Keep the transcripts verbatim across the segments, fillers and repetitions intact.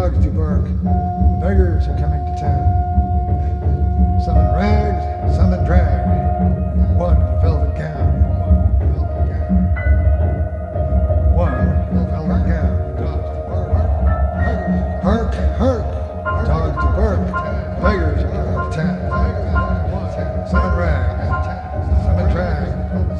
dogs do bark. The beggars are coming to town. Some in rags, some in drag. One in a velvet gown. One in a velvet gown. Hark, hark, dogs do bark. Beggars are coming to town. Some in rags, some in drag.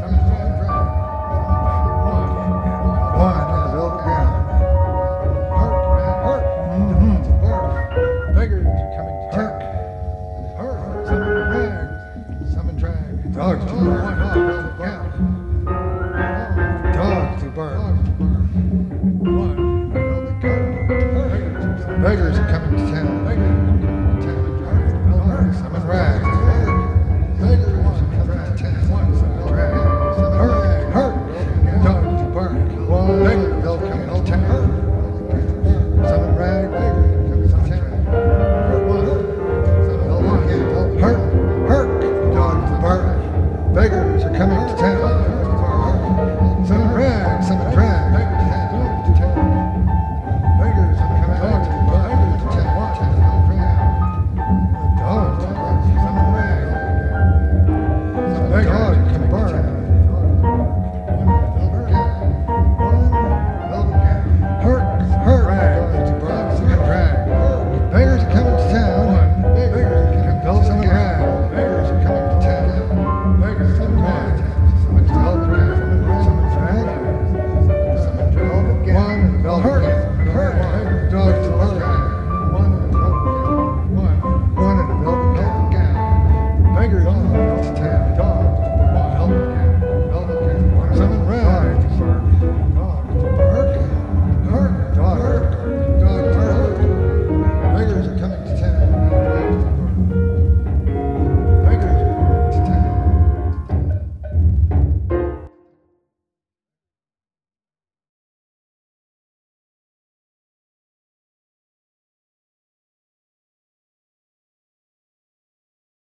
One in a velvet gown. Hark, hark, mm-hmm. Beggars are coming to town. Hark, some in rags, some in drag. Dogs do bark. Dogs do bark. One in a velvet gown. Beggars are coming to town. Some in rags. Beggars are coming to town. Some in rags. Hark, hark, dogs do bark. Beggars are coming to town. Some in rags. Hark, hark, dogs do bark. Beggars are coming to town. Some in rags, some in drag.